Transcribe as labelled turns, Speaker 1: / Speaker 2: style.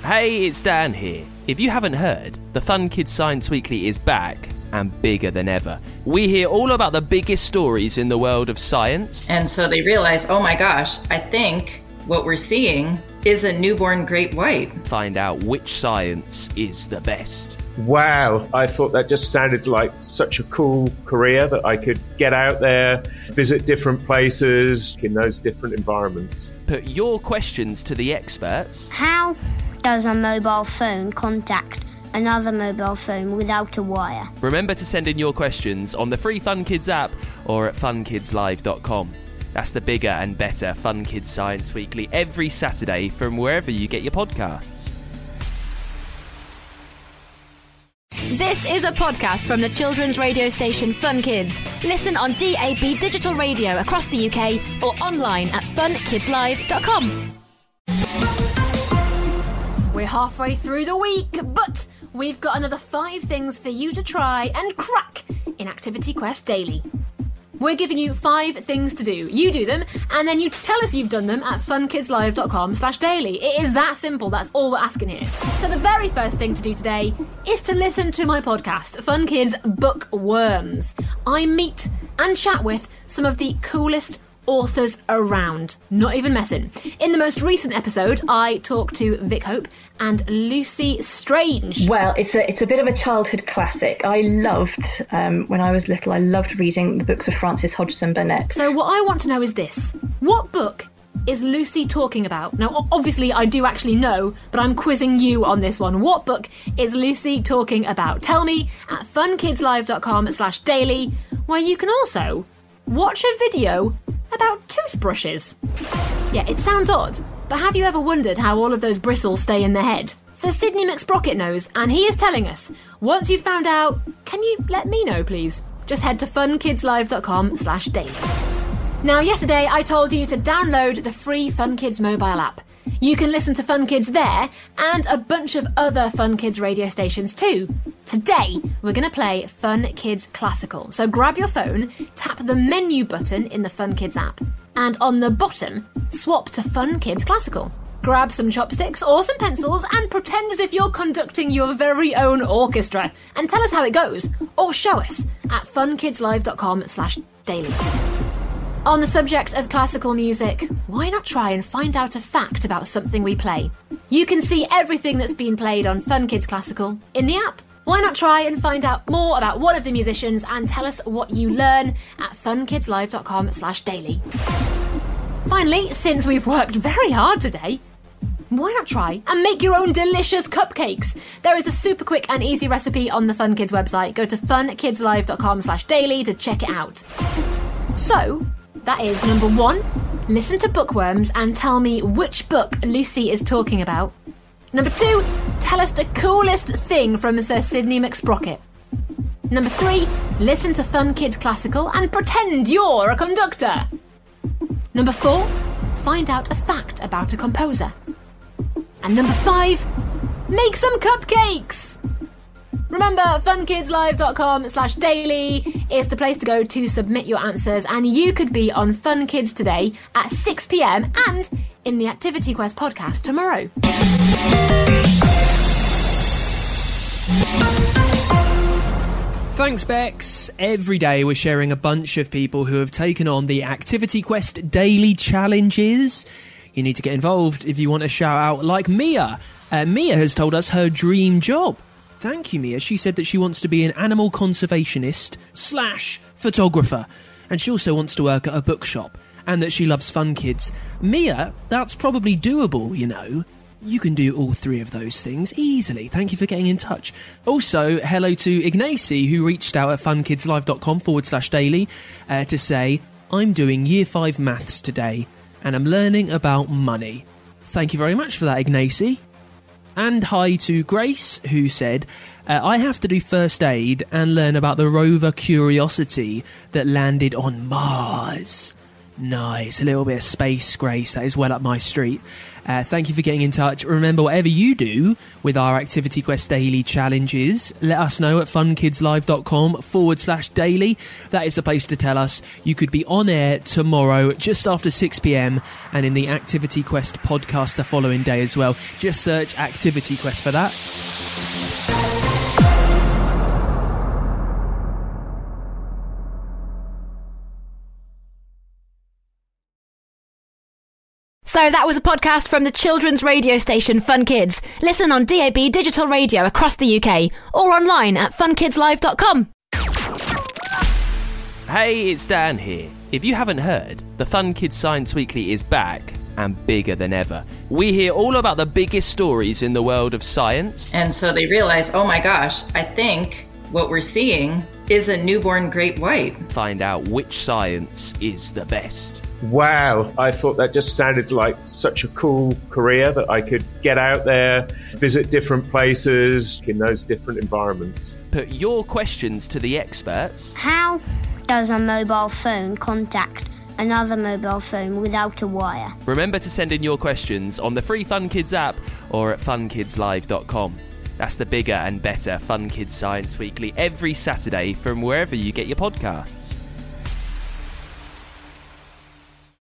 Speaker 1: Hey, it's Dan here. If you haven't heard, the Fun Kids Science Weekly is back and bigger than ever. We hear all about the biggest stories in the world of science.
Speaker 2: And so they realize, oh my gosh, I think what we're seeing is a newborn great white.
Speaker 1: Find out which science is the best.
Speaker 3: Wow, I thought that just sounded like such a cool career that I could get out there, visit different places in those different environments.
Speaker 1: Put your questions to the experts.
Speaker 4: How does a mobile phone contact another mobile phone without a wire?
Speaker 1: Remember to send in your questions on the free Fun Kids app or at funkidslive.com. That's the bigger and better Fun Kids Science Weekly every Saturday from wherever you get your podcasts.
Speaker 5: This is a podcast from the children's radio station Fun Kids. Listen on DAB digital radio across the UK or online at funkidslive.com. We're halfway through the week, but we've got another 5 things for you to try and crack in Activity Quest Daily. We're giving you 5 things to do. You do them, and then you tell us you've done them at funkidslive.com/daily. It is that simple. That's all we're asking here. So the very first thing to do today is to listen to my podcast, Fun Kids Bookworms. I meet and chat with some of the coolest authors around. Not even messing. In the most recent episode, I talked to Vic Hope and Lucy Strange.
Speaker 6: Well, it's a bit of a childhood classic. I loved, when I was little, I loved reading the books of Frances Hodgson Burnett.
Speaker 5: So what I want to know is this. What book is Lucy talking about? Now, obviously, I do actually know, but I'm quizzing you on this one. What book is Lucy talking about? Tell me at funkidslive.com/daily, where you can also watch a video about toothbrushes. Yeah, it sounds odd, but have you ever wondered how all of those bristles stay in the head? So Sidney McSprocket knows, and he is telling us, once you've found out, can you let me know, please? Just head to funkidslive.com/daily. Now, yesterday I told you to download the free Fun Kids mobile app. You can listen to Fun Kids there and a bunch of other Fun Kids radio stations too. Today, we're going to play Fun Kids Classical. So grab your phone, tap the menu button in the Fun Kids app, and on the bottom, swap to Fun Kids Classical. Grab some chopsticks or some pencils and pretend as if you're conducting your very own orchestra. And tell us how it goes, or show us at funkidslive.com/daily. On the subject of classical music, why not try and find out a fact about something we play? You can see everything that's been played on Fun Kids Classical in the app. Why not try and find out more about one of the musicians and tell us what you learn at funkidslive.com/daily. Finally, since we've worked very hard today, why not try and make your own delicious cupcakes? There is a super quick and easy recipe on the Fun Kids website. Go to funkidslive.com/daily to check it out. So, that is number 1, listen to Bookworms and tell me which book Lucy is talking about. Number 2, tell us the coolest thing from Sir Sidney McSprocket. Number 3, listen to Fun Kids Classical and pretend you're a conductor. Number 4, find out a fact about a composer. And number 5, make some cupcakes! Remember, funkidslive.com/daily is the place to go to submit your answers, and you could be on Fun Kids today at 6 p.m. and in the Activity Quest podcast tomorrow.
Speaker 7: Thanks, Bex. Every day we're sharing a bunch of people who have taken on the Activity Quest daily challenges. You need to get involved if you want a shout out like Mia. Mia has told us her dream job. Thank you, Mia. She said that she wants to be an animal conservationist/photographer, and she also wants to work at a bookshop, and that she loves Fun Kids. Mia, that's probably doable, you know. You can do all 3 of those things easily. Thank you for getting in touch. Also, hello to Ignacy, who reached out at funkidslive.com/daily to say, I'm doing Year 5 maths today, and I'm learning about money. Thank you very much for that, Ignacy. And hi to Grace, who said, I have to do first aid and learn about the rover Curiosity that landed on Mars. Nice, a little bit of space, Grace, that is well up my street. Thank you for getting in touch. Remember, whatever you do with our Activity Quest Daily challenges, let us know at funkidslive.com/daily. That is the place to tell us. You could be on air tomorrow just after 6 p.m. and in the Activity Quest podcast the following day as well. Just search Activity Quest for that.
Speaker 5: So that was a podcast from the children's radio station Fun Kids. Listen on DAB digital radio across the UK or online at funkidslive.com.
Speaker 1: Hey, it's Dan here. If you haven't heard, the Fun Kids Science Weekly is back and bigger than ever. We hear all about the biggest stories in the world of science.
Speaker 2: And so they realize, oh my gosh, I think what we're seeing is a newborn great white.
Speaker 1: Find out which science is the best.
Speaker 3: Wow, I thought that just sounded like such a cool career that I could get out there, visit different places in those different environments.
Speaker 1: Put your questions to the experts.
Speaker 4: How does a mobile phone contact another mobile phone without a wire?
Speaker 1: Remember to send in your questions on the free Fun Kids app or at funkidslive.com. That's the bigger and better Fun Kids Science Weekly every Saturday from wherever you get your podcasts.